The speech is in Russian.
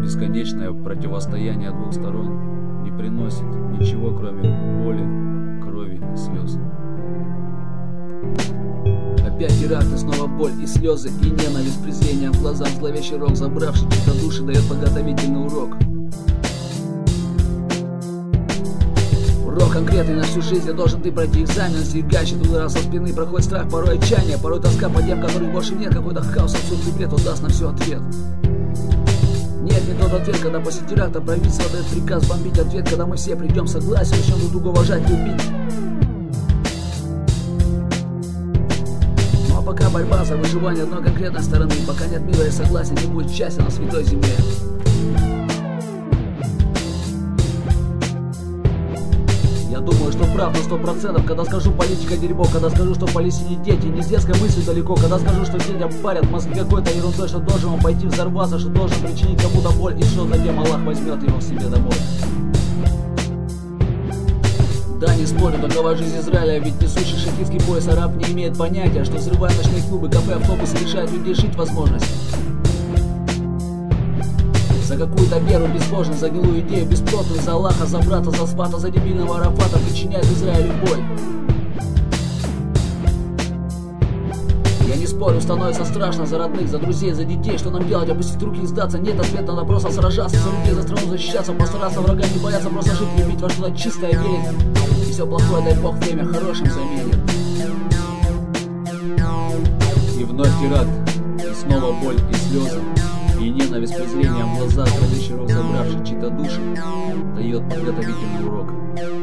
Бесконечное противостояние двух сторон не приносит ничего, кроме боли, крови и слез. Опять теракт, и снова боль и слезы, и ненависть, презрение в глазах, зловещий рок, забравший чьи-то души, дает подготовительный урок. Урок конкретный на всю жизнь, должен ты пройти экзамен, стягащий удара со спины, проходит страх, порой отчаяние, порой тоска по тем, которых больше нет, какой-то хаос, абсурдный бред, он даст на все ответ. Нет, не тот ответ, когда после теракта правительство дает приказ бомбить, ответ, когда мы все придем в согласие, начнем друг друга уважать, любить. Ну а пока борьба за выживание одной конкретной стороны, пока нет мира и согласия, не будет счастья на святой земле. Я думаю, что прав на 100%, когда скажу политика дерьмо, когда скажу, что в Палестине дети, не с детской мыслью далеко, когда скажу, что детям парят мозги какой-то ерундой, что должен он пойти взорваться, что должен причинить кому-то боль, и что затем Аллах возьмет его к себе домой. Да, не спорю, такова жизнь Израиля, ведь несущий шахидский пояс араб не имеет понятия, что взрывая ночные клубы, кафе, автобусы, лишает людей жить возможность. За какую-то веру безбожность, за гнилую идею бесплотную, за Аллаха, за брата, за спата, за дебильного Арафата причиняет Израилю боль. Я не спорю, становится страшно за родных, за друзей, за детей. Что нам делать, опустить руки и сдаться? Нет ответа, надо просто сражаться, за людей, за страну защищаться, постараться врага не бояться, просто жить, любить, во что-то чистое верить. И все плохое, дай Бог, время хорошим заменит. И вновь теракт, и снова боль и слезы, и ненависть, презрение в глазах, кровищий рог, забравший чьи-то души, дает подготовительный урок.